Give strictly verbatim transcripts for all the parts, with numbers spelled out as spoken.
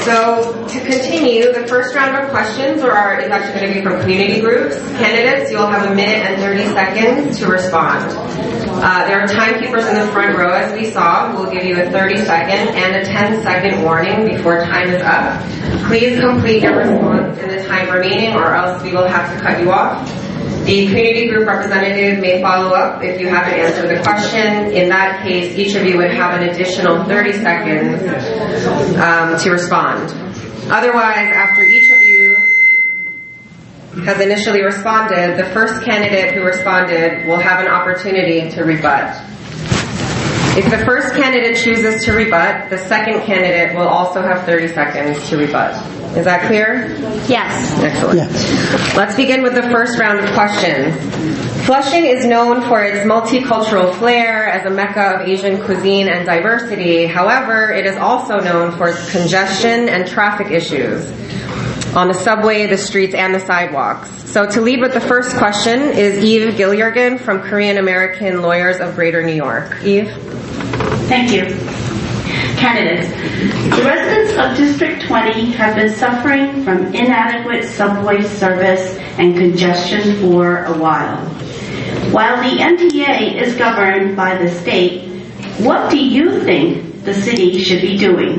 So to continue, the first round of questions are, is actually going to be from community groups. Candidates, you'll have a minute and thirty seconds to respond. Uh, there are timekeepers in the front row, as we saw, who will give you a thirty second and a ten second warning before time is up. Please complete your response in the time remaining, or else we will have to cut you off. The community group representative may follow up if you haven't answered the question. In that case, each of you would have an additional thirty seconds um, to respond. Otherwise, after each of you has initially responded, the first candidate who responded will have an opportunity to rebut. If the first candidate chooses to rebut, the second candidate will also have thirty seconds to rebut. Is that clear? Yes. Excellent. Yes. Let's begin with the first round of questions. Flushing is known for its multicultural flair as a mecca of Asian cuisine and diversity. However, it is also known for its congestion and traffic issues on the subway, the streets, and the sidewalks. So to lead with the first question is Eve Giljurgen from Korean American Lawyers of Greater New York. Eve? Thank you. Candidates, the residents of District twenty have been suffering from inadequate subway service and congestion for a while. While the M T A is governed by the state, what do you think the city should be doing?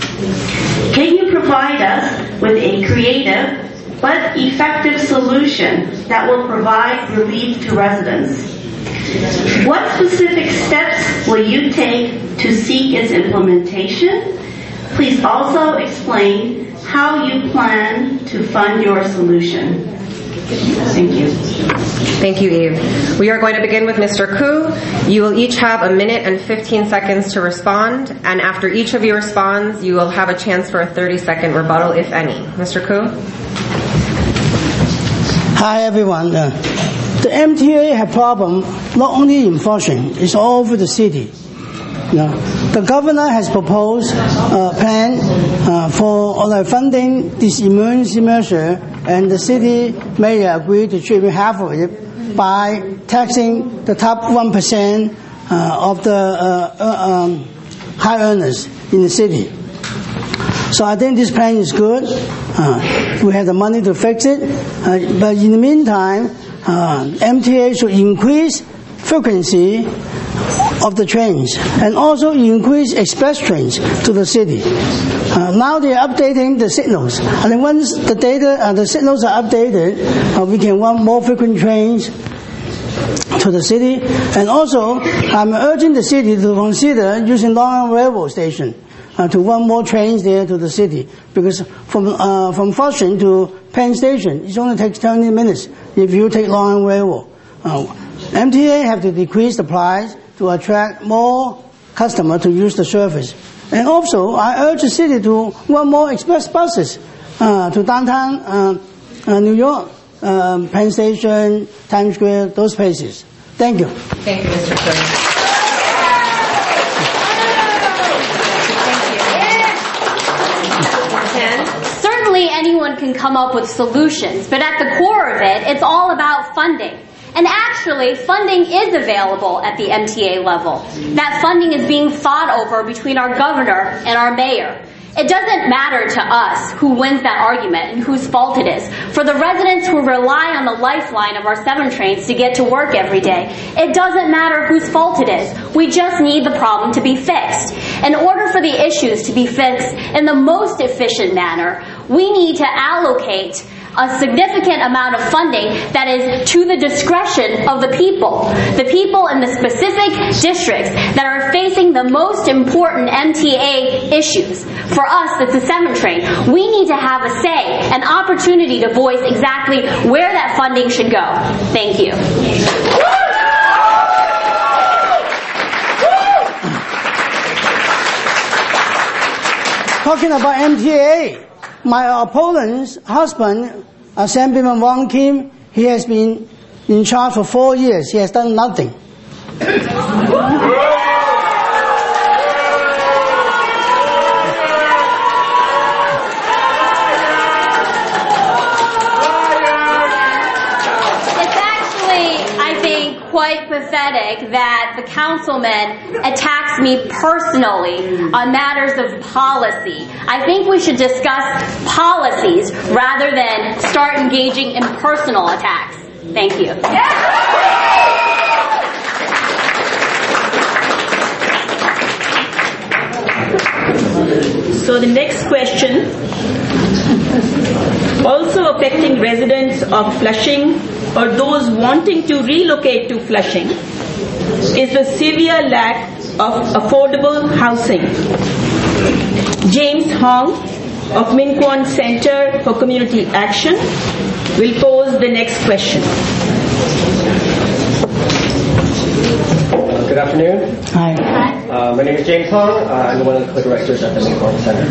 Can you provide us with a creative but effective solution that will provide relief to residents? What specific steps will you take to seek its implementation? Please also explain how you plan to fund your solution. Thank you. Thank you, Eve. We are going to begin with Mister Koo. You will each have a minute and fifteen seconds to respond, and after each of you responds, you will have a chance for a thirty second rebuttal, if any. Mister Koo? Hi, everyone. Uh, the M T A have problem not only in Flushing, it's all over the city. No. The governor has proposed a plan uh, for uh, funding this emergency measure, and the city may agree to tribute half of it by taxing the top one percent uh, of the uh, uh, um, high earners in the city. So I think this plan is good. Uh, we have the money to fix it. Uh, but in the meantime, uh, M T A should increase frequency of the trains and also increase express trains to the city. Uh, now they are updating the signals. And then once the data, uh, the signals are updated, uh, we can run more frequent trains to the city. And also, I'm urging the city to consider using Long Island Railroad Station uh, to run more trains there to the city. Because from uh, from Flushing to Penn Station, it only takes twenty minutes if you take Long Island Railroad. Uh, M T A have to decrease the price to attract more customers to use the service. And also, I urge the city to run more express buses uh, to downtown uh, uh, New York, um, Penn Station, Times Square, those places. Thank you. Thank you, Mister Koo. Certainly anyone can come up with solutions, but at the core of it, it's all about funding. And actually, funding is available at the M T A level. That funding is being fought over between our governor and our mayor. It doesn't matter to us who wins that argument and whose fault it is. For the residents who rely on the lifeline of our seven trains to get to work every day, it doesn't matter whose fault it is. We just need the problem to be fixed. In order for the issues to be fixed in the most efficient manner, we need to allocate a significant amount of funding that is to the discretion of the people. The people in the specific districts that are facing the most important M T A issues. For us, it's the seven train. We need to have a say, an opportunity to voice exactly where that funding should go. Thank you. Talking about M T A, my opponent's husband, Assemblyman Wong Kim, he has been in charge for four years. He has done nothing. quite pathetic that the councilman attacks me personally on matters of policy. I think we should discuss policies rather than start engaging in personal attacks. Thank you. So the next question, also affecting residents of Flushing or those wanting to relocate to Flushing, is the severe lack of affordable housing. James Hong of Min Kwon Center for Community Action will pose the next question. Good afternoon. Hi. Uh, my name is James Hong. Uh, I'm one of the co-directors at the Min Kwon Center.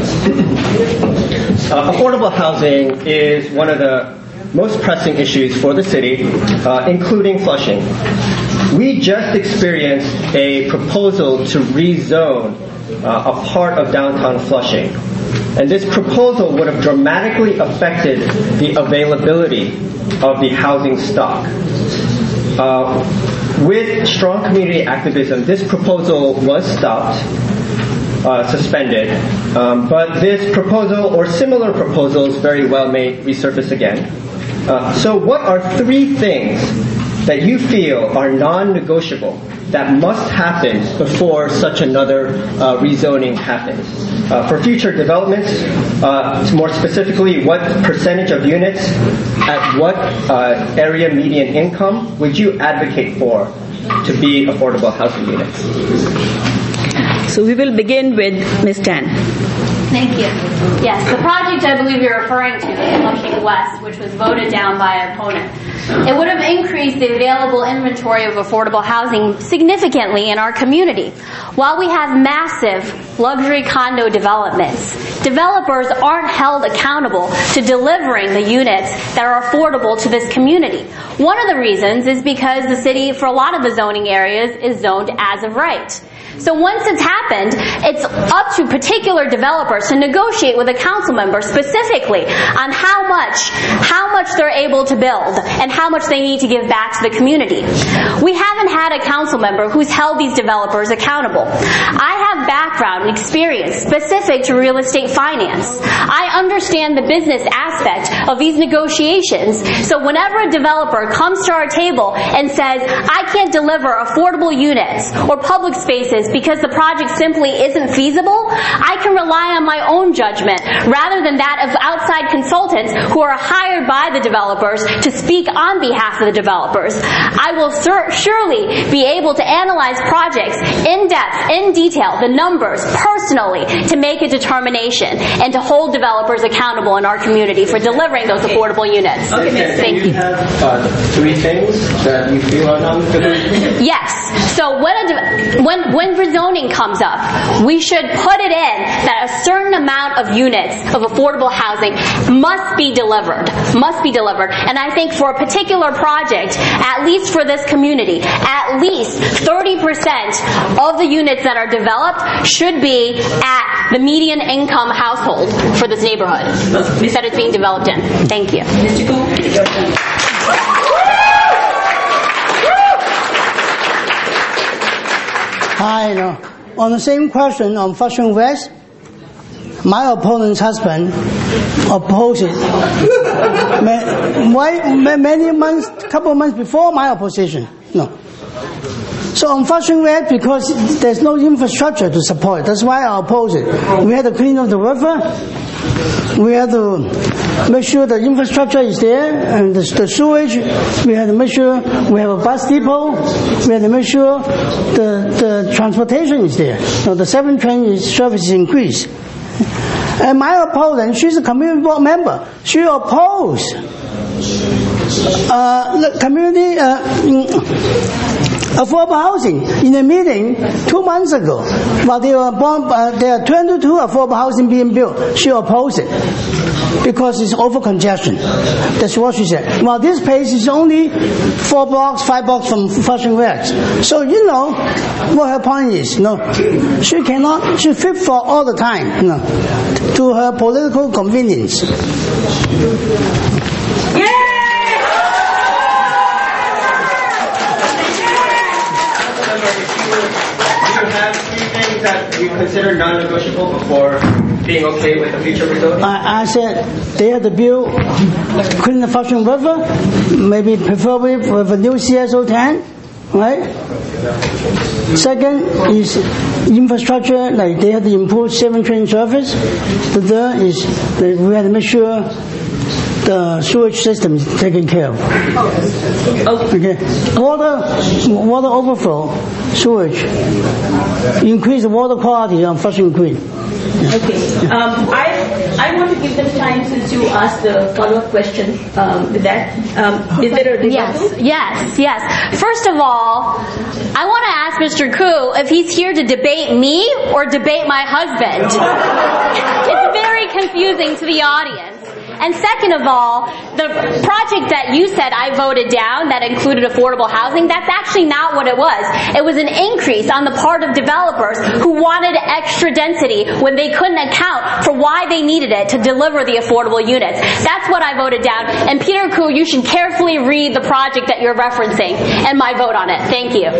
uh, affordable housing is one of the most pressing issues for the city, uh, including Flushing. We just experienced a proposal to rezone uh, a part of downtown Flushing. And this proposal would have dramatically affected the availability of the housing stock. Uh, with strong community activism, this proposal was stopped, uh, suspended, um, but this proposal or similar proposals very well may resurface again. Uh, so what are three things that you feel are non-negotiable that must happen before such another uh, rezoning happens? Uh, for future developments, uh, more specifically, what percentage of units at what uh, area median income would you advocate for to be affordable housing units? So we will begin with Miz Tan. Thank you. Yes, the project I believe you're referring to is Flushing West, which was voted down by an opponent. It would have increased the available inventory of affordable housing significantly in our community. While we have massive luxury condo developments, developers aren't held accountable to delivering the units that are affordable to this community. One of the reasons is because the city, for a lot of the zoning areas, is zoned as of right. So once it's happened, it's up to particular developers to negotiate with a council member specifically on how much, how much they're able to build and how much they need to give back to the community. We haven't had a council member who's held these developers accountable. I have background and experience specific to real estate finance. I understand the business aspect of these negotiations. So whenever a developer comes to our table and says, I can't deliver affordable units or public spaces because the project simply isn't feasible, I can rely on my own judgment rather than that of outside consultants who are hired by the developers to speak on behalf of the developers. I will sur- surely be able to analyze projects in depth, in detail, the numbers, personally, to make a determination and to hold developers accountable in our community for delivering those affordable units. Okay, Thank you. you have uh, three things that you feel are non-negotiable? Yes. So when, a de- when, when rezoning comes up, we should put it in that a certain amount of units of affordable housing must be delivered, must be delivered. And I think for a particular project, at least for this community, at least thirty percent of the units that are developed should be at the median income household for this neighborhood that it's being developed in. Thank you. Hi, no. On the same question on Flushing West, my opponent's husband opposed it. Why, many months, couple of months before my opposition. No. So on Flushing West, because there's no infrastructure to support it, that's why I oppose it. We had to clean up the river. We had to make sure the infrastructure is there and the, the sewage. We had to make sure we have a bus depot. We had to make sure the, the transportation is there. So the seven train is, service is increased. And my opponent, she's a community board member. She opposed uh, the community uh, affordable housing in a meeting two months ago. While they were born, uh, there are twenty-two affordable housing being built. She opposed it because it's over congestion. That's what she said. Well, this place is only four blocks, five blocks from Flushing West. So you know what her point is. You know, she cannot. She fit for all the time. You know, to her political convenience. considered non-negotiable before being okay with the future rezoning? I, I said they have to build clean the Flushing River, maybe preferably with a new C S O ten, right? Second is infrastructure, like they have to improve seven train service. The third is that we have to make sure the sewage system is taken care of. Okay. Water, water overflow, sewage, increase the water quality on Flushing Green. Okay. Um, I I want to give them time since you asked the follow-up question um, with that. Um, is there a Yes, yes, yes. First of all, I want to ask Mister Koo if he's here to debate me or debate my husband. It's very confusing to the audience. And second of all, the project that you said I voted down that included affordable housing, that's actually not what it was. It was an increase on the part of developers who wanted extra density when they couldn't account for why they needed it to deliver the affordable units. That's what I voted down. And Peter Koo, you should carefully read the project that you're referencing and my vote on it. Thank you.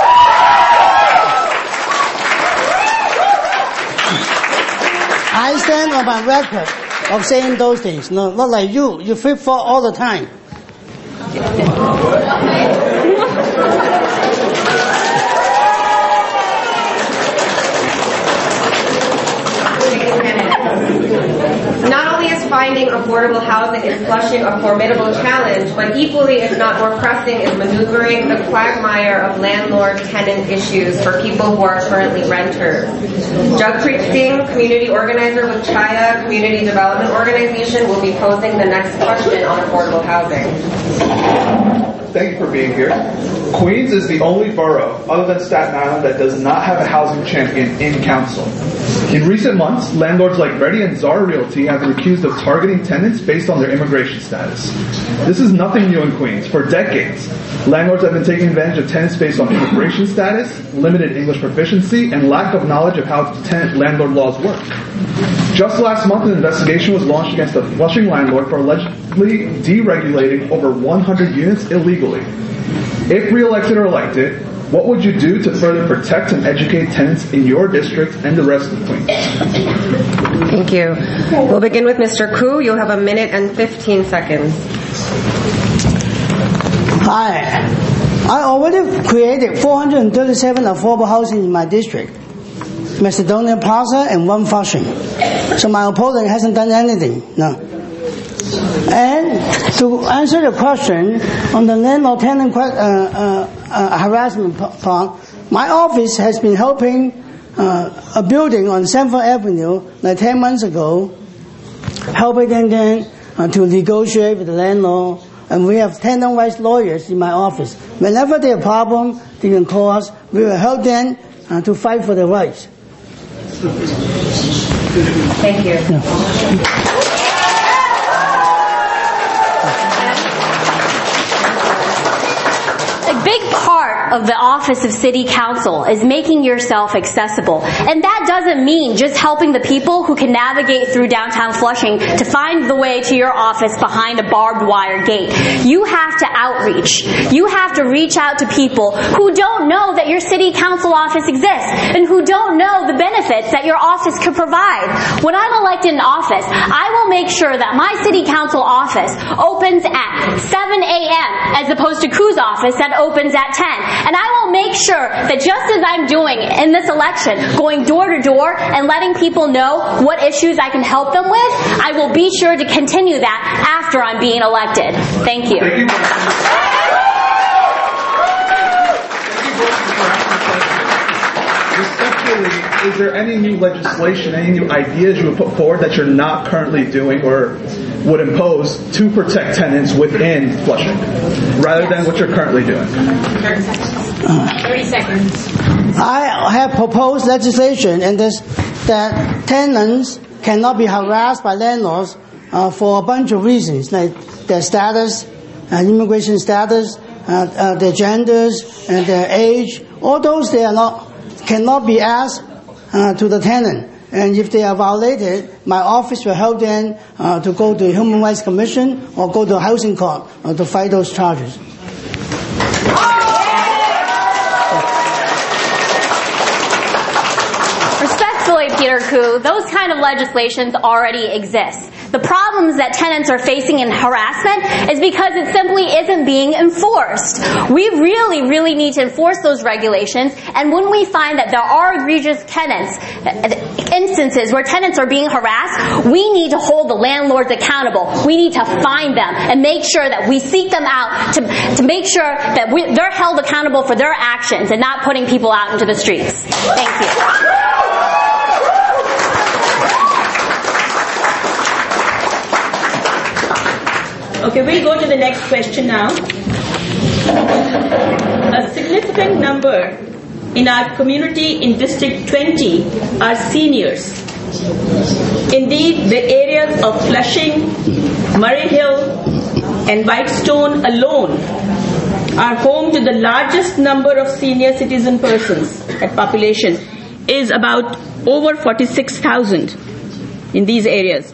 I stand on my record of saying those things. No, not like you. You flip flop all the time. Not only is finding affordable housing in Flushing a formidable challenge, but equally, if not more pressing, is maneuvering the quagmire of landlord-tenant issues for people who are currently renters. Jagpreet Singh, community organizer with Chaya Community Development Organization, will be posing the next question on affordable housing. Thank you for being here. Queens is the only borough, other than Staten Island, that does not have a housing champion in council. In recent months, landlords like Ready and Czar Realty have been accused of targeting tenants based on their immigration status. This is nothing new in Queens. For decades, landlords have been taking advantage of tenants based on immigration status, limited English proficiency, and lack of knowledge of how tenant-landlord laws work. Just last month, an investigation was launched against a Flushing landlord for allegedly deregulating over one hundred units illegally. If re-elected or elected, what would you do to further protect and educate tenants in your district and the rest of Queens? Thank you. We'll begin with Mister Koo. You'll have a minute and fifteen seconds. Hi. I already created four hundred thirty-seven affordable housing in my district, Macedonia Plaza and one Flushing. So my opponent hasn't done anything. No. And to answer the question on the landlord-tenant uh, uh, uh, harassment part, my office has been helping uh, a building on Sanford Avenue like ten months ago, helping them uh, to negotiate with the landlord. And we have tenant rights lawyers in my office. Whenever they have a problem, they can call us. We will help them uh, to fight for their rights. Thank you. Yeah. A big part of the Office of City Council is making yourself accessible. And that doesn't mean just helping the people who can navigate through downtown Flushing to find the way to your office behind a barbed wire gate. You have to outreach. You have to reach out to people who don't know that your City Council office exists and who don't know the benefits that your office could provide. When I'm elected in office, I will make sure that my City Council office opens at seven a.m. as opposed to Koo's office that opens at ten. And I will make sure that just as I'm doing in this election, going door to door and letting people know what issues I can help them with, I will be sure to continue that after I'm being elected. Thank you. Thank you. Respectfully, is there any new legislation, any new ideas you would put forward that you're not currently doing or would impose to protect tenants within Flushing, rather than what you're currently doing? thirty seconds. I have proposed legislation and this, that tenants cannot be harassed by landlords uh, for a bunch of reasons, like their status, uh, immigration status, uh, uh, their genders, and their age. All those they are not cannot be asked uh, to the tenant. And if they are violated, my office will help them uh, to go to the Human Rights Commission or go to Housing Court uh, to fight those charges. Peter Koo, those kind of legislations already exist. The problems that tenants are facing in harassment is because it simply isn't being enforced. We really, really need to enforce those regulations, and when we find that there are egregious tenants, instances where tenants are being harassed, we need to hold the landlords accountable. We need to find them and make sure that we seek them out to, to make sure that we, they're held accountable for their actions and not putting people out into the streets. Thank you. Okay, we'll go to the next question now. A significant number in our community in District twenty are seniors. Indeed, the areas of Flushing, Murray Hill, and Whitestone alone are home to the largest number of senior citizen persons at population, is about over forty-six thousand in these areas.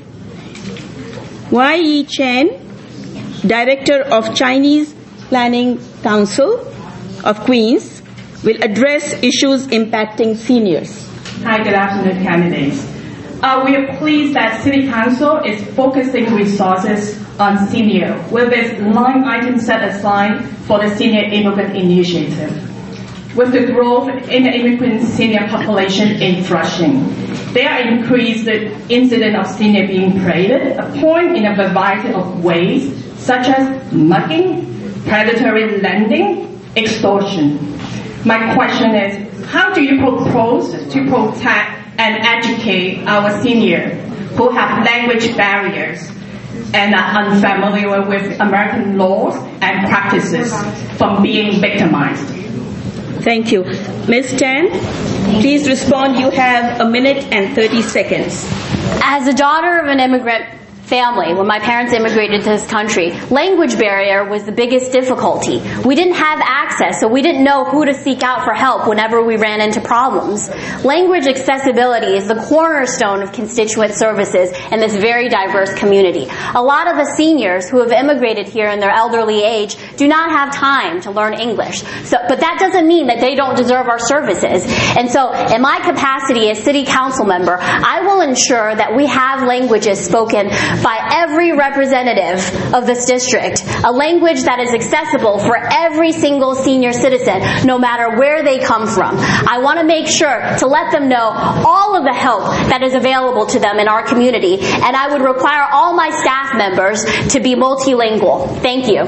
Y E Chen, Director of Chinese Planning Council of Queens, will address issues impacting seniors. Hi, good afternoon, candidates. Uh, we are pleased that City Council is focusing resources on senior with its line item set aside for the Senior Immigrant Initiative. With the growth in the immigrant senior population in Flushing, there are increased incident of senior being paraded, point in a variety of ways, such as mugging, predatory lending, extortion. My question is, how do you propose to protect and educate our seniors who have language barriers and are unfamiliar with American laws and practices from being victimized? Thank you. Miz Tan, please respond. You have a minute and thirty seconds. As a daughter of an immigrant family, when my parents immigrated to this country, language barrier was the biggest difficulty. We didn't have access, so we didn't know who to seek out for help whenever we ran into problems. Language accessibility is the cornerstone of constituent services in this very diverse community. A lot of the seniors who have immigrated here in their elderly age do not have time to learn English. So, but that doesn't mean that they don't deserve our services. And so, in my capacity as city council member, I will ensure that we have languages spoken by every representative of this district, a language that is accessible for every single senior citizen, no matter where they come from. I want to make sure to let them know all of the help that is available to them in our community, and I would require all my staff members to be multilingual. Thank you.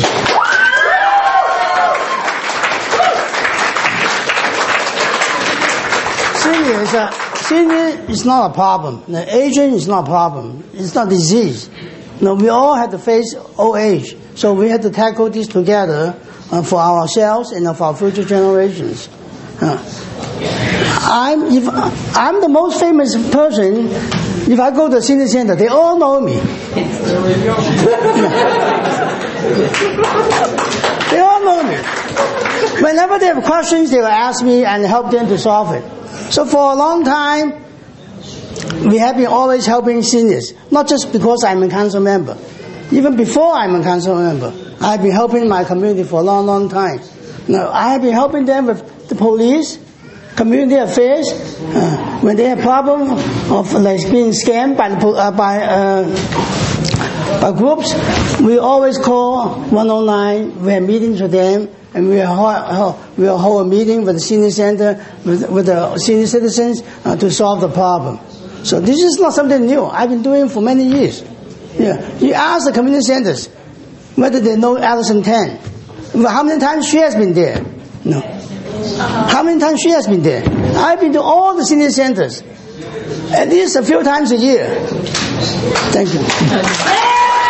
Seniors, uh, senior is not a problem. The aging is not a problem. It's not disease. No, we all have to face old age, so we have to tackle this together uh, for ourselves and for our future generations. Uh, I'm if I'm the most famous person. If I go to the senior center, they all know me. They all know me. Whenever they have questions, they will ask me and help them to solve it. So for a long time, we have been always helping seniors, not just because I'm a council member. Even before I'm a council member, I've been helping my community for a long, long time. Now, I have been helping them with the police, community affairs, uh, when they have problem of like being scammed by the, uh, by uh, by groups. We always call one oh nine. We have meetings with them. And we will we'll hold a meeting with the senior center, with, with the senior citizens uh, to solve the problem. So this is not something new. I've been doing it for many years. Yeah, you ask the community centers whether they know Alison Tan. How many times she has been there? No. How many times she has been there? I've been to all the senior centers, at least a few times a year. Thank you.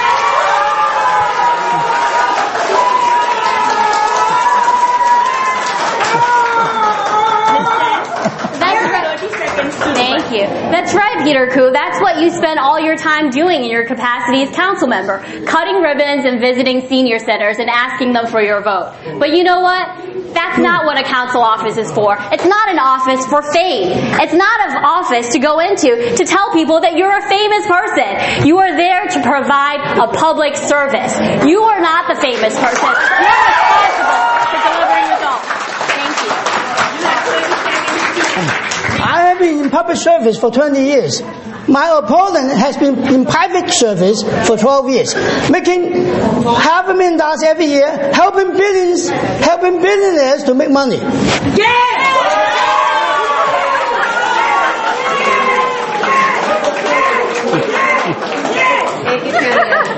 Thank you. That's right, Peter Koo. That's what you spend all your time doing in your capacity as council member, cutting ribbons and visiting senior centers and asking them for your vote. But you know what? That's not what a council office is for. It's not an office for fame. It's not an office to go into to tell people that you're a famous person. You are there to provide a public service. You are not the famous person. You're responsible for delivering results. Thank you. I have been in public service for twenty years. My opponent has been in private service for twelve years, making half a million dollars every year, helping billions, helping billionaires to make money. Thank you, Canada.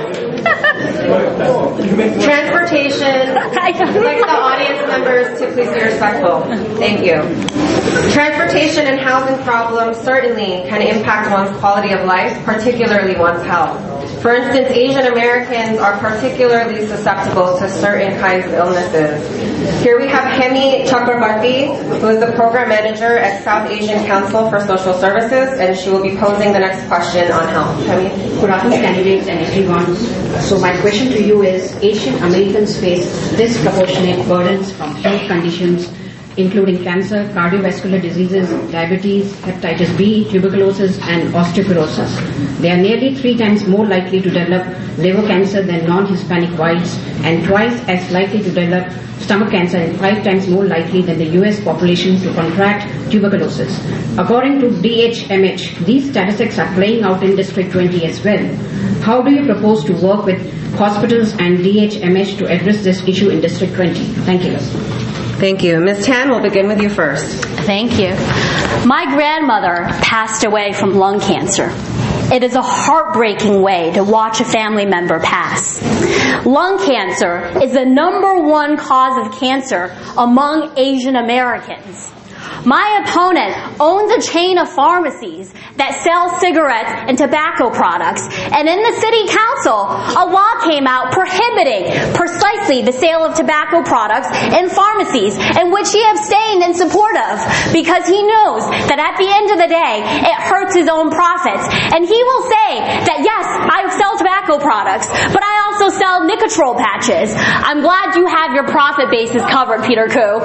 Transportation, I'd like the audience members to please be respectful. Thank you. Transportation and housing problems certainly can impact one's quality of life, particularly one's health. For instance, Asian Americans are particularly susceptible to certain kinds of illnesses. Here we have Hemi Chakrabarti, who is the program manager at South Asian Council for Social Services, and she will be posing the next question on health. Hemi? Good afternoon, candidates and everyone. So my question to you is, Asian Americans face disproportionate burdens from health conditions including cancer, cardiovascular diseases, diabetes, hepatitis B, tuberculosis, and osteoporosis. They are nearly three times more likely to develop liver cancer than non-Hispanic whites, and twice as likely to develop stomach cancer and five times more likely than the U S population to contract tuberculosis. According to D H M H, these statistics are playing out in District twenty as well. How do you propose to work with hospitals and D H M H to address this issue in District twenty? Thank you. Thank you. Miz Tan, we'll begin with you first. Thank you. My grandmother passed away from lung cancer. It is a heartbreaking way to watch a family member pass. Lung cancer is the number one cause of cancer among Asian Americans. My opponent owns a chain of pharmacies that sell cigarettes and tobacco products, and in the city council, a law came out prohibiting precisely the sale of tobacco products in pharmacies, in which he abstained in support of, because he knows that at the end of the day, it hurts his own profits. And he will say that, yes, I sell tobacco products, but I also sell Nicotrol patches. I'm glad you have your profit bases covered, Peter Koo.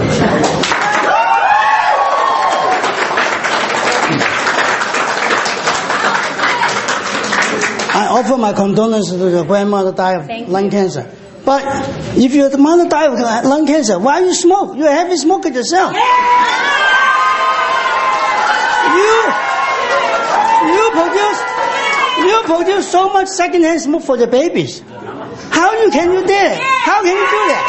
I offer my condolences to your grandmother died of Thank lung you. cancer. But if your mother died of lung cancer, why you smoke? You're a heavy smoker yourself. You, you produce, you produce so much secondhand smoke for the babies. How you can you do that? How can you do that?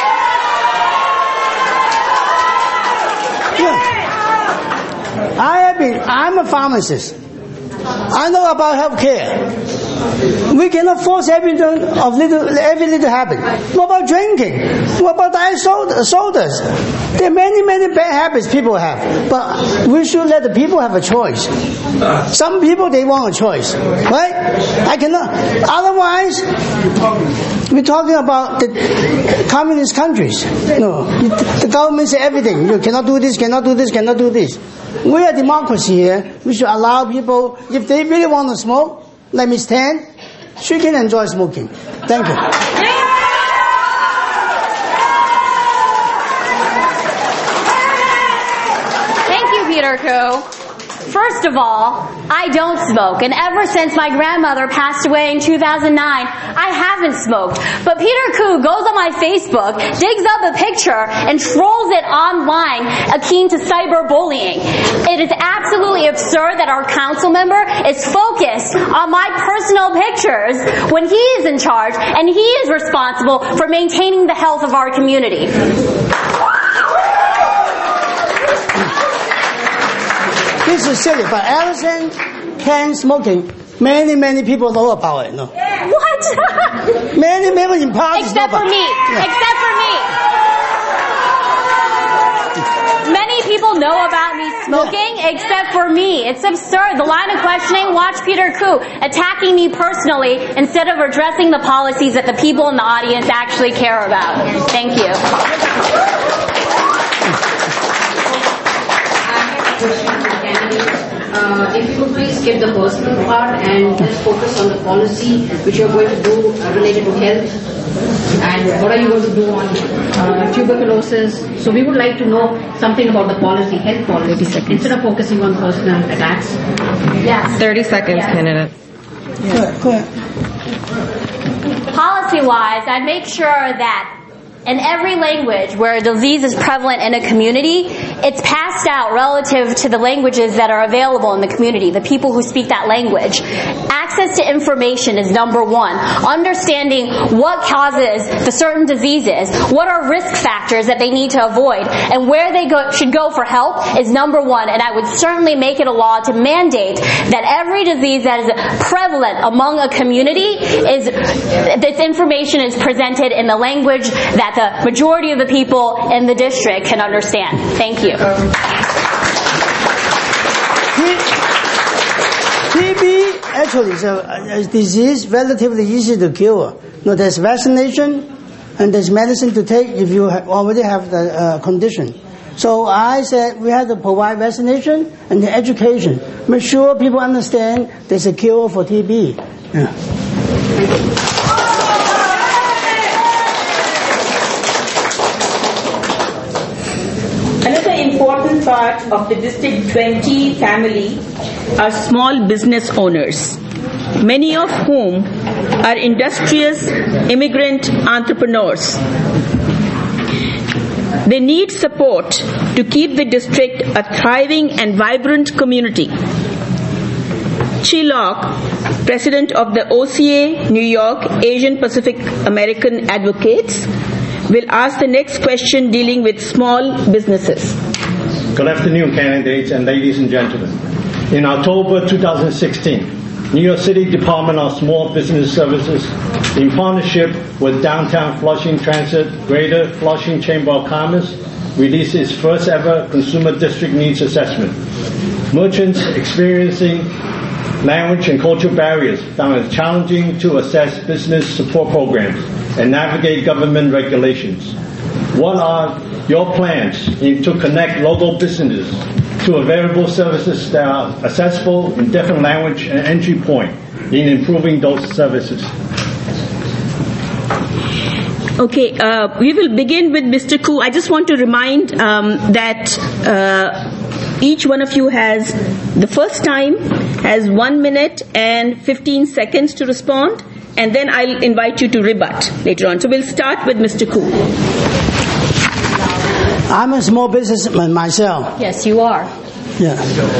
Yeah. I have been. I'm a pharmacist. I know about health care. We cannot force everything of little, every little habit. What about drinking? What about diet soda, sodas? There are many, many bad habits people have. But we should let the people have a choice. Some people, they want a choice. Right? I cannot. Otherwise, we're talking about the communist countries. No, the government says everything. You cannot do this, cannot do this, cannot do this. We are democracy here. We should allow people, if they really want to smoke, like Miz Tan, she can enjoy smoking. Thank you. Thank you, Peter Koo. First of all, I don't smoke, and ever since my grandmother passed away in two thousand nine, I haven't smoked. But Peter Koo goes on my Facebook, digs up a picture, and trolls it online, akin to cyberbullying. It is absolutely absurd that our council member is focused on my personal pictures when he is in charge, and he is responsible for maintaining the health of our community. This is silly, but Allison can smoking. Many, many people know about it. No. What? Many people in parties Except know for about me. it. Yeah. Except for me. Many people know about me smoking, except for me. It's absurd. The line of questioning, watch Peter Koo attacking me personally instead of addressing the policies that the people in the audience actually care about. Thank you. Uh, if you could please skip the personal part and just focus on the policy which you're going to do uh, related to health, and what are you going to do on uh, tuberculosis. So we would like to know something about the policy, health policy, instead of focusing on personal attacks. Yes. thirty seconds, Yes. candidate. Go ahead, go ahead. Policy-wise, I'd make sure that in every language where a disease is prevalent in a community, it's passed out relative to the languages that are available in the community, the people who speak that language. Access to information is number one. Understanding what causes the certain diseases, what are risk factors that they need to avoid, and where they go, should go for help is number one. And I would certainly make it a law to mandate that every disease that is prevalent among a community is, this information is presented in the language that the majority of the people in the district can understand. Thank you. T B actually is a, a disease relatively easy to cure. No, there's vaccination and there's medicine to take if you ha- already have the uh, condition. So I said we have to provide vaccination and the education. Make sure people understand there's a cure for T B. Yeah. Another important part of the District twenty family are small business owners, many of whom are industrious immigrant entrepreneurs. They need support to keep the district a thriving and vibrant community. Chi Lok, president of the O C A New York Asian Pacific American Advocates, will ask the next question dealing with small businesses. Good afternoon, candidates and ladies and gentlemen. In October two thousand sixteen, New York City Department of Small Business Services, in partnership with Downtown Flushing Transit, Greater Flushing Chamber of Commerce, released its first ever Consumer District Needs Assessment. Merchants experiencing language and cultural barriers found it challenging to assess business support programs and navigate government regulations. What are your plans in, to connect local businesses to available services that are accessible in different language and entry point in improving those services? Okay, uh, we will begin with Mister Koo. I just want to remind um, that uh, each one of you has, the first time, has one minute and fifteen seconds to respond, and then I'll invite you to rebut later on. So we'll start with Mister Koo. I'm a small businessman myself. Yes, you are. Yeah.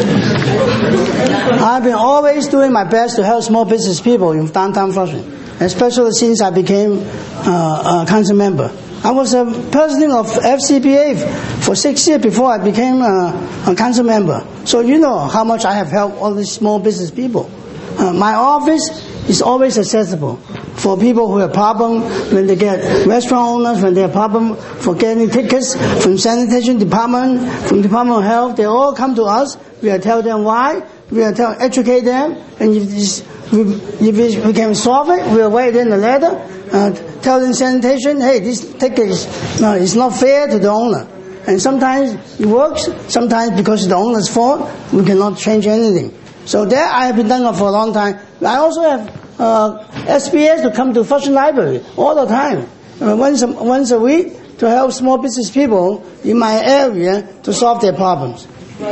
I've been always doing my best to help small business people in downtown Flushing, especially since I became uh, a council member. I was a president of F C B A for six years before I became a, a council member. So you know how much I have helped all these small business people. Uh, my office is always accessible for people who have problem when they get restaurant owners, when they have problem for getting tickets from sanitation department, from Department of Health. They all come to us. We will tell them why. We will tell, educate them, and if, this, if we can solve it, we will write in a letter, uh, tell them sanitation, hey, this ticket is, no, is not fair to the owner. And sometimes it works, sometimes because it's the owner's fault, we cannot change anything. So that I have been doing for a long time. I also have uh, S B S to come to Flushing Library all the time, uh, once, a, once a week, to help small business people in my area to solve their problems.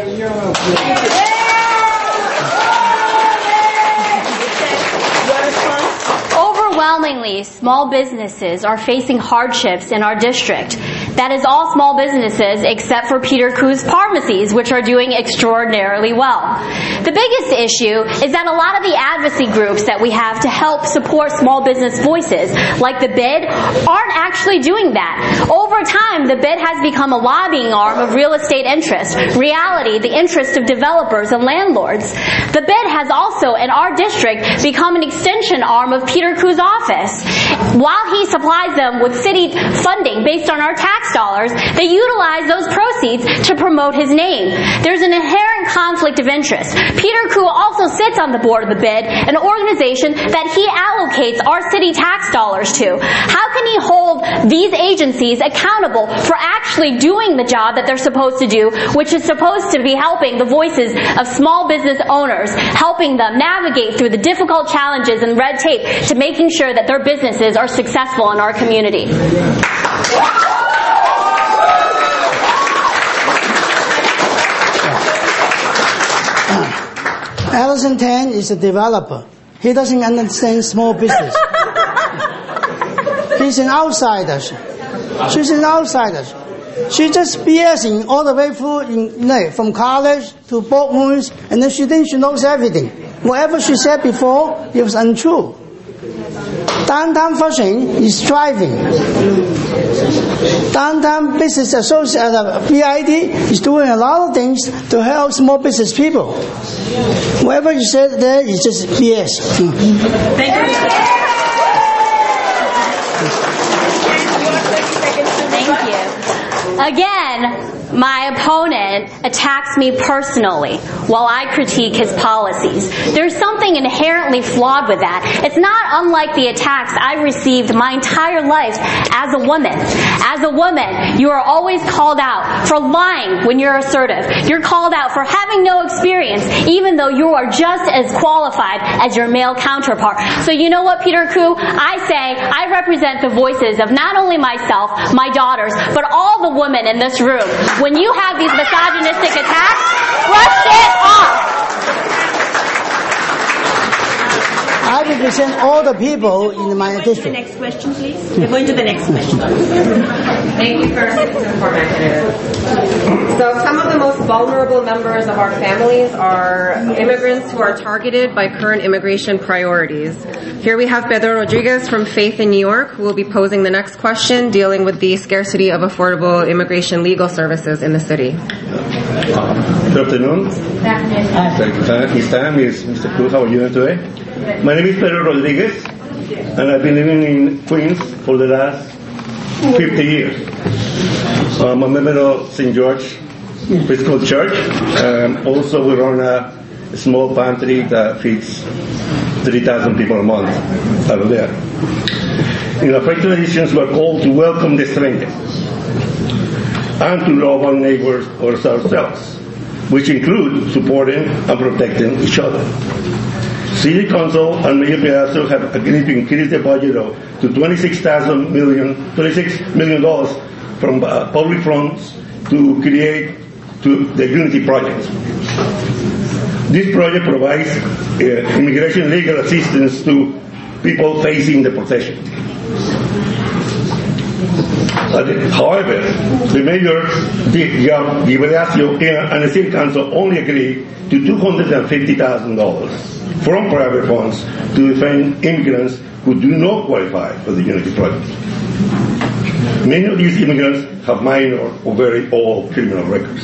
Overwhelmingly, small businesses are facing hardships in our district. That is all small businesses except for Peter Koo's pharmacies, which are doing extraordinarily well. The biggest issue is that a lot of the advocacy groups that we have to help support small business voices, like the B I D, aren't actually doing that. Over time, the B I D has become a lobbying arm of real estate interests. Reality, the interest of developers and landlords. The B I D has also, in our district, become an extension arm of Peter Koo's office. While he supplies them with city funding based on our tax dollars, they utilize those proceeds to promote his name. There's an inherent conflict of interest. Peter Koo also sits on the board of the B I D, an organization that he allocates our city tax dollars to. How can he hold these agencies accountable for actually doing the job that they're supposed to do, which is supposed to be helping the voices of small business owners, helping them navigate through the difficult challenges and red tape to making sure that their businesses are successful in our community? Allison Tan is a developer. He doesn't understand small business. He's an outsider. She's an outsider. She just BSing all the way through, in, you know, from college to boardrooms, and then she thinks she knows everything. Whatever she said before, it was untrue. Downtown Flushing is thriving. Downtown Business Association, uh, B I D, is doing a lot of things to help small business people. Whatever you said there is just B S. Thank you. Thank you. Again, my opponent attacks me personally while I critique his policies. There's something inherently flawed with that. It's not unlike the attacks I've received my entire life as a woman. As a woman, you are always called out for lying when you're assertive. You're called out for having no experience, even though you are just as qualified as your male counterpart. So you know what, Peter Koo? I say I represent the voices of not only myself, my daughters, but all the women in this room. When you have these misogynistic attacks, brush it off. I represent all the people in my district. The next question, please. We're going to the next question. Thank you for the format, candidate. So some of the most vulnerable members of our families are immigrants who are targeted by current immigration priorities. Here we have Pedro Rodriguez from Faith in New York, who will be posing the next question dealing with the scarcity of affordable immigration legal services in the city. Good afternoon. Thank you for his time. Is Mister Cruz, how are you doing today? My name is Pedro Rodriguez, and I've been living in Queens for the last fifty years. I'm a member of Saint George Episcopal Church. Um, also, we run a small pantry that feeds three thousand people a month out of there. In our faith traditions, we're called to welcome the stranger and to love our neighbors or ourselves, which include supporting and protecting each other. City Council and Mayor Piazza have agreed to increase the budget of, to twenty-six thousand million, twenty-six million dollars from uh, public funds to create to the Unity Project. This project provides uh, immigration legal assistance to people facing deportation. Uh, however, the mayor, Di Blasio, and the City Council only agreed to two hundred fifty thousand dollars from private funds to defend immigrants who do not qualify for the Unity Project. Many of these immigrants have minor or very old criminal records.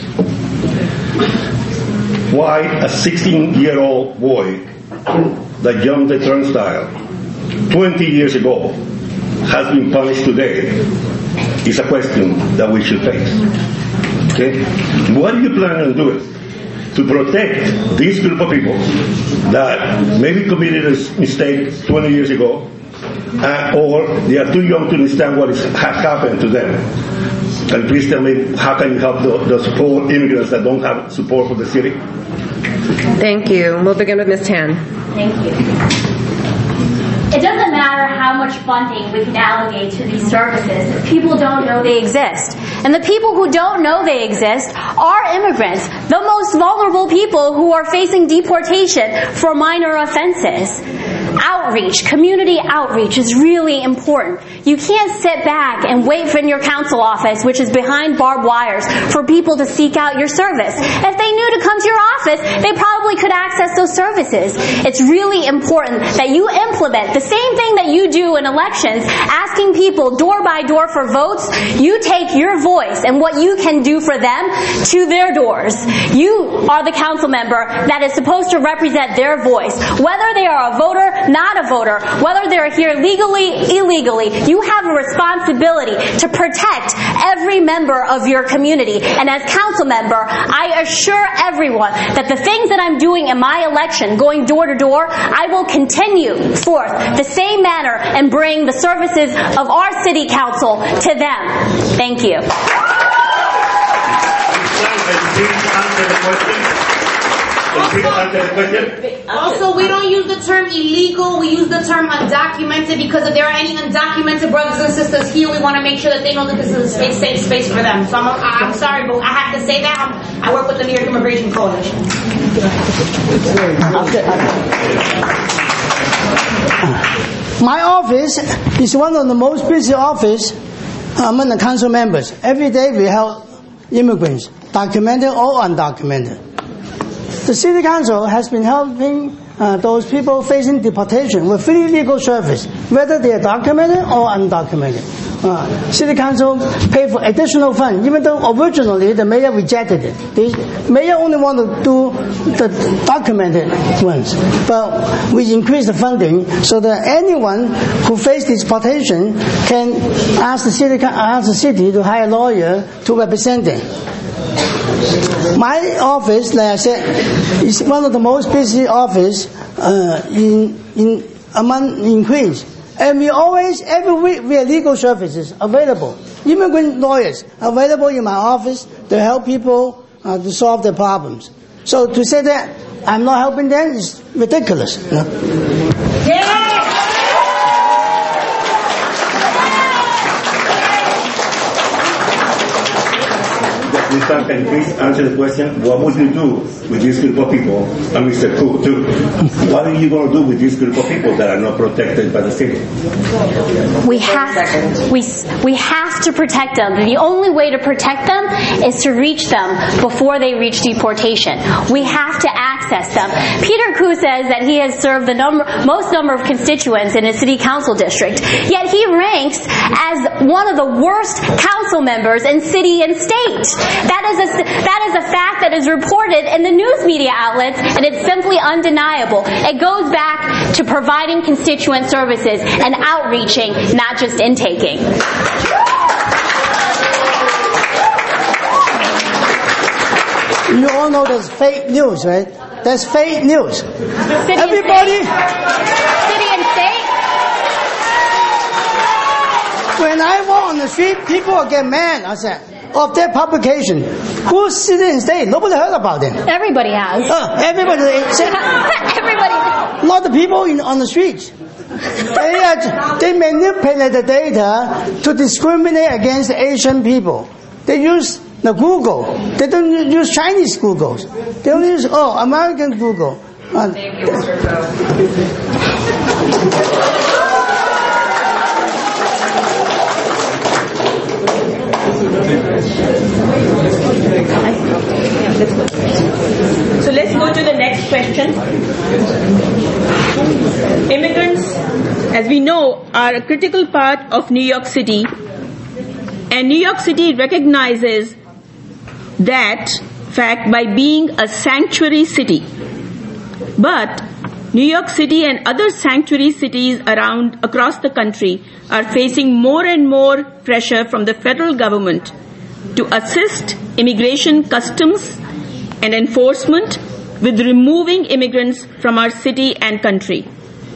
Why a sixteen-year-old boy that jumped the turnstile twenty years ago has been punished today is a question that we should face. Okay? What are you planning on doing to protect this group of people that maybe committed a mistake twenty years ago, uh, or they are too young to understand what is, has happened to them? And please tell me, how can you help the, the poor immigrants that don't have support for the city? Thank you. We'll begin with Miz Tan. Thank you. It doesn't matter how much funding we can allocate to these services if people don't know they exist. And the people who don't know they exist are immigrants, the most vulnerable people who are facing deportation for minor offenses. Outreach, community outreach is really important. You can't sit back and wait in your council office, which is behind barbed wires, for people to seek out your service. If they knew to come to your office, they probably could access those services. It's really important that you implement the same thing that you do in elections, asking people door by door for votes. You take your voice and what you can do for them to their doors. You are the council member that is supposed to represent their voice. Whether they are a voter, not a voter, whether they're here legally, illegally, you have a responsibility to protect every member of your community. And as council member, I assure everyone that the things that I'm doing in my election, going door to door, I will continue forth the same manner and bring the services of our city council to them. Thank you. Also, we don't use the term illegal, we use the term undocumented, because if there are any undocumented brothers and sisters here, we want to make sure that they know that this is a safe, safe space for them. So I'm, I'm sorry, but I have to say that. I'm, I work with the New York Immigration Coalition. My office is one of the most busy offices among the council members. Every day we help immigrants, documented or undocumented. The city council has been helping uh, those people facing deportation with free legal service, whether they are documented or undocumented. Uh, city council pay for additional funds, even though originally the mayor rejected it. The mayor only wanted to do the documented ones, but we increased the funding so that anyone who faces deportation can ask the city ask the city to hire a lawyer to represent them. My office, like I said, is one of the most busy office uh, in in among in Queens. And we always, every week, we have legal services available. Immigrant lawyers available in my office to help people uh, to solve their problems. So to say that I'm not helping them is ridiculous. You know? Yeah! Mister Can you please answer the question? What would you do with this group of people, and Mister Cook too? What are you going to do with this group of people that are not protected by the city? We have we we have to protect them. The only way to protect them is to reach them before they reach deportation. We have to access them. Peter Koo says that he has served the number most number of constituents in his city council district, yet he ranks as one of the worst council members in city and state. That is a that is a fact that is reported in the news media outlets, and it's simply undeniable. It goes back to providing constituent services and outreaching, not just intaking. You all know there's fake news, right? There's fake news. City Everybody. And city and state. When I walk on the street, people will get mad. I said, of their publication. Who's city and state? Nobody heard about them. Everybody has. Uh, everybody. Everybody. Not the people in, on the streets. They, are, they manipulate the data to discriminate against Asian people. They use the Google. They don't use Chinese Googles. They only use, oh, American Google. Uh, Thank you, Mister Coe. So let's go to the next question. Immigrants, as we know, are a critical part of New York City, and New York City recognizes that fact by being a sanctuary city. But New York City and other sanctuary cities around across the country are facing more and more pressure from the federal government to assist immigration customs and enforcement with removing immigrants from our city and country.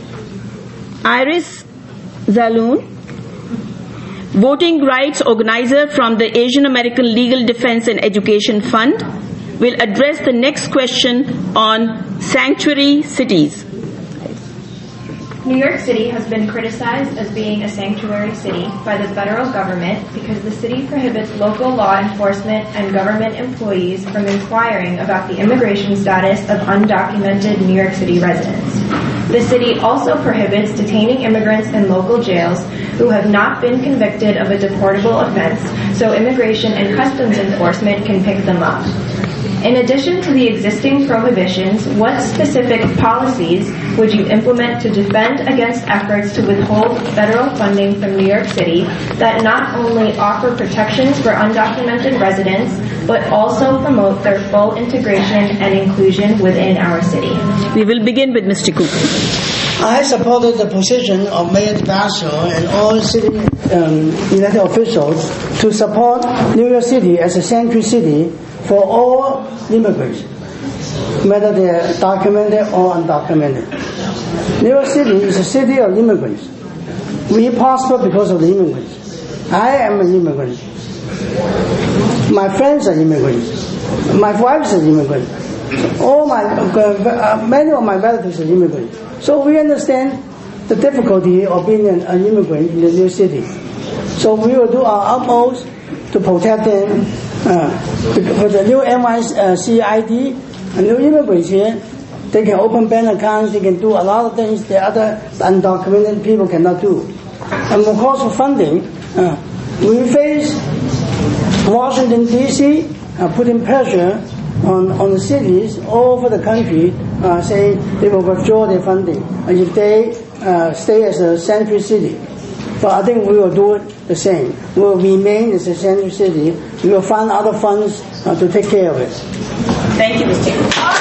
Iris Zaloon, voting rights organizer from the Asian American Legal Defense and Education Fund, will address the next question on sanctuary cities. New York City has been criticized as being a sanctuary city by the federal government because the city prohibits local law enforcement and government employees from inquiring about the immigration status of undocumented New York City residents. The city also prohibits detaining immigrants in local jails who have not been convicted of a deportable offense, so immigration and customs enforcement can pick them up. In addition to the existing prohibitions, what specific policies would you implement to defend against efforts to withhold federal funding from New York City that not only offer protections for undocumented residents, but also promote their full integration and inclusion within our city? We will begin with Mister Cook. I supported the position of Mayor de Blasio and all city um, elected officials to support New York City as a sanctuary city for all immigrants, whether they are documented or undocumented. New York City is a city of immigrants. We prosper because of the immigrants. I am an immigrant. My friends are immigrants. My wife is an immigrant. All my, uh, many of my relatives are immigrants. So we understand the difficulty of being an, an immigrant in the new city. So we will do our utmost to protect them. Uh, with the new N Y C I D, and new immigrants here, they can open bank accounts, they can do a lot of things the other undocumented people cannot do. And of course for funding, uh, we face Washington, D C uh, putting pressure on, on the cities all over the country, uh, saying they will withdraw their funding if they uh, stay as a sanctuary city. But I think we will do it the same. We will remain as a sanctuary city. We will find other funds uh, to take care of it. Thank you, Mister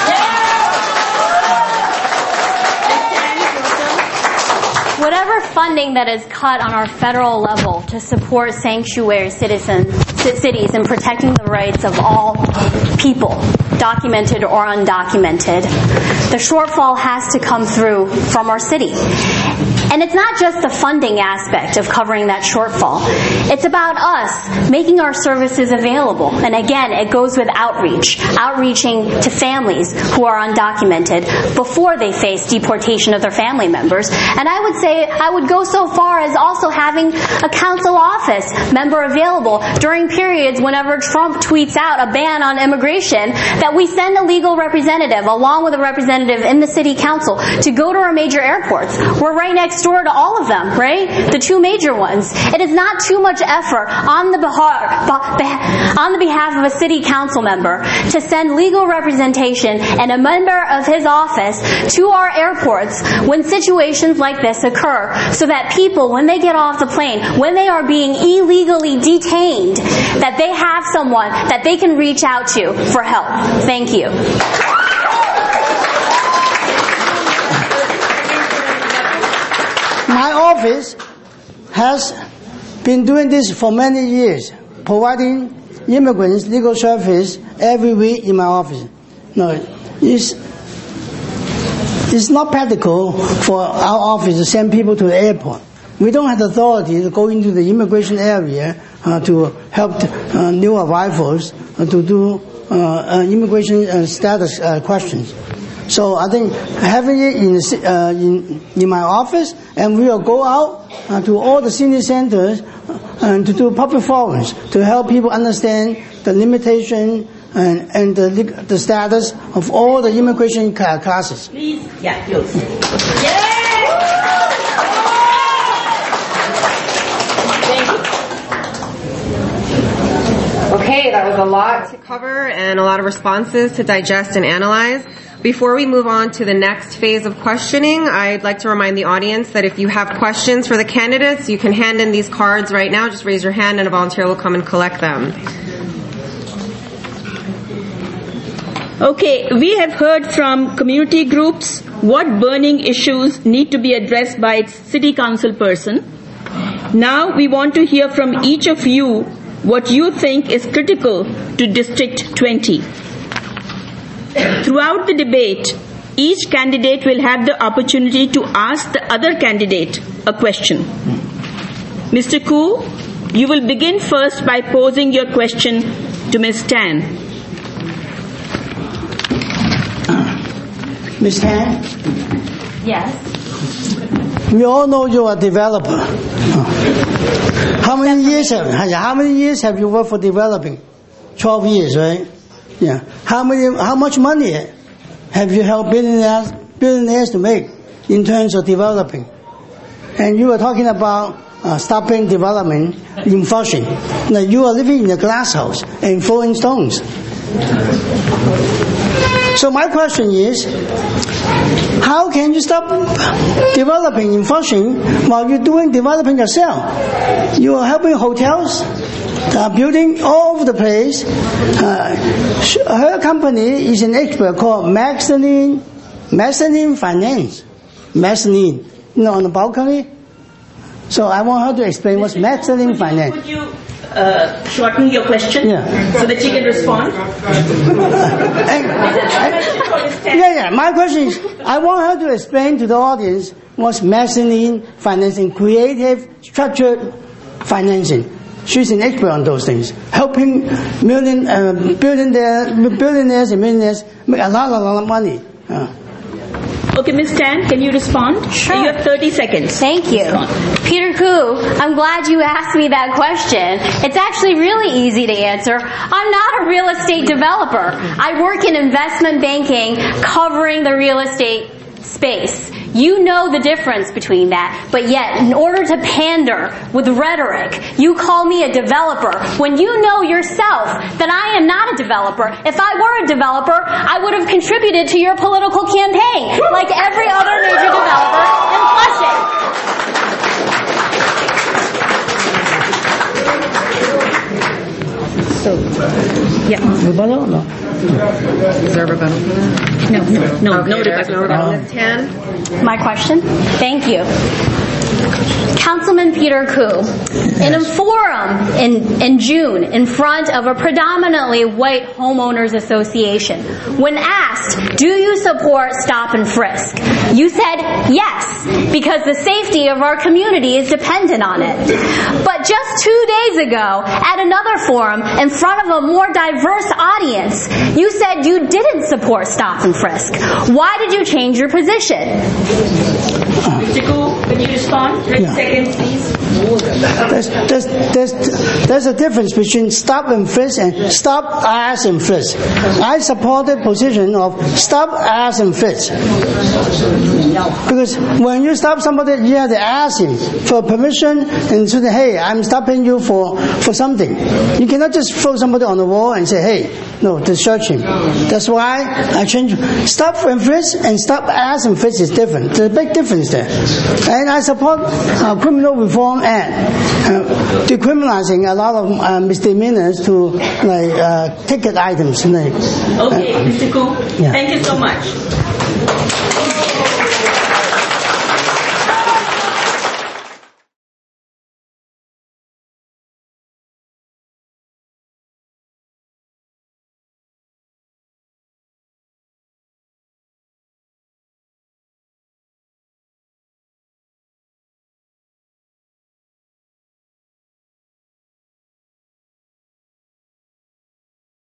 Whatever funding that is cut on our federal level to support sanctuary citizens, cities and protecting the rights of all people, documented or undocumented, the shortfall has to come through from our city. And it's not just the funding aspect of covering that shortfall. It's about us making our services available. And again, it goes with outreach, outreaching to families who are undocumented before they face deportation of their family members. And I would say, I would go so far as also having a council office member available during periods whenever Trump tweets out a ban on immigration, that we send a legal representative along with a representative in the city council to go to our major airports. We're right next door to all of them, right? The two major ones. It is not too much effort on the behalf, on the behalf of a city council member to send legal representation and a member of his office to our airports when situations like this occur, so that people, when they get off the plane, when they are being illegally detained, that they have someone that they can reach out to for help. Thank you. My office has been doing this for many years, providing immigrants legal service every week in my office. No, it's, it's not practical for our office to send people to the airport. We don't have the authority to go into the immigration area uh, to help uh, new arrivals uh, to do uh, uh, immigration uh, status uh, questions. So I think having it in, uh, in in my office, and we will go out uh, to all the senior centers uh, and to do public forums to help people understand the limitation and, and the, the status of all the immigration classes. Please, yeah, close. Yeah. Okay, that was a lot to cover and a lot of responses to digest and analyze. Before we move on to the next phase of questioning, I'd like to remind the audience that if you have questions for the candidates, you can hand in these cards right now. Just raise your hand and a volunteer will come and collect them. Okay, we have heard from community groups what burning issues need to be addressed by its city council person. Now we want to hear from each of you what you think is critical to District twenty. Throughout the debate, each candidate will have the opportunity to ask the other candidate a question. Mister Koo, you will begin first by posing your question to Miz Tan. Miz Tan? Yes. We all know you are a developer. How many years have how many years have you worked for developing? Twelve years, right? Yeah. How many? How much money have you helped billionaires billionaires to make in terms of developing? And you were talking about uh, stopping development in Flushing. Now you are living in a glass house and throwing stones. So my question is, how can you stop developing in Flushing while you're doing developing yourself? You are helping hotels, uh, building all over the place. Uh, her company is an expert called Mezzanine, Mezzanine Finance. Mezzanine, you know, on the balcony. So I want her to explain what's Mezzanine Finance. Could you uh, shorten your question yeah. so that she can respond? and, yeah, yeah. My question is, I want her to explain to the audience what's mezzanine financing, creative, structured financing. She's an expert on those things, helping million, uh, billionaires, billionaires and millionaires make a lot, a lot of money. Uh. Okay, Miz Tan, can you respond? Sure. You have thirty seconds. Thank you. Peter Koo, I'm glad you asked me that question. It's actually really easy to answer. I'm not a real estate developer. I work in investment banking covering the real estate space. You know the difference between that, but yet in order to pander with rhetoric, you call me a developer when you know yourself that I am not a developer. If I were a developer, I would have contributed to your political campaign like every other major developer in Flushing. So, yeah. Rebuttal? No. Is there a rebuttal? No, no, no, no rebuttal. ten. My question? Thank you. Councilman Peter Koo, in a forum in, in June in front of a predominantly white homeowners association, when asked, do you support stop and frisk? You said yes, because the safety of our community is dependent on it. But just two days ago, at another forum in front of a more diverse audience, you said you didn't support stop and frisk. Why did you change your position? Mister Koo, can you respond? thirty Yeah. seconds, please. There's, there's, there's, there's a difference between stop and frisk and stop, ask, and frisk. I support the position of stop, ask, and frisk. Because when you stop somebody, you have to ask him for permission and say, hey, I'm stopping you for, for something. You cannot just throw somebody on the wall and say, hey, no, to search him. That's why I changed. Stop and frisk and stop, ask, and frisk is different. There's a big difference there. And I support uh, criminal reform and uh, decriminalizing a lot of uh, misdemeanors to like uh, ticket items. Like, Okay, uh, Mister Koo, yeah. thank you so much.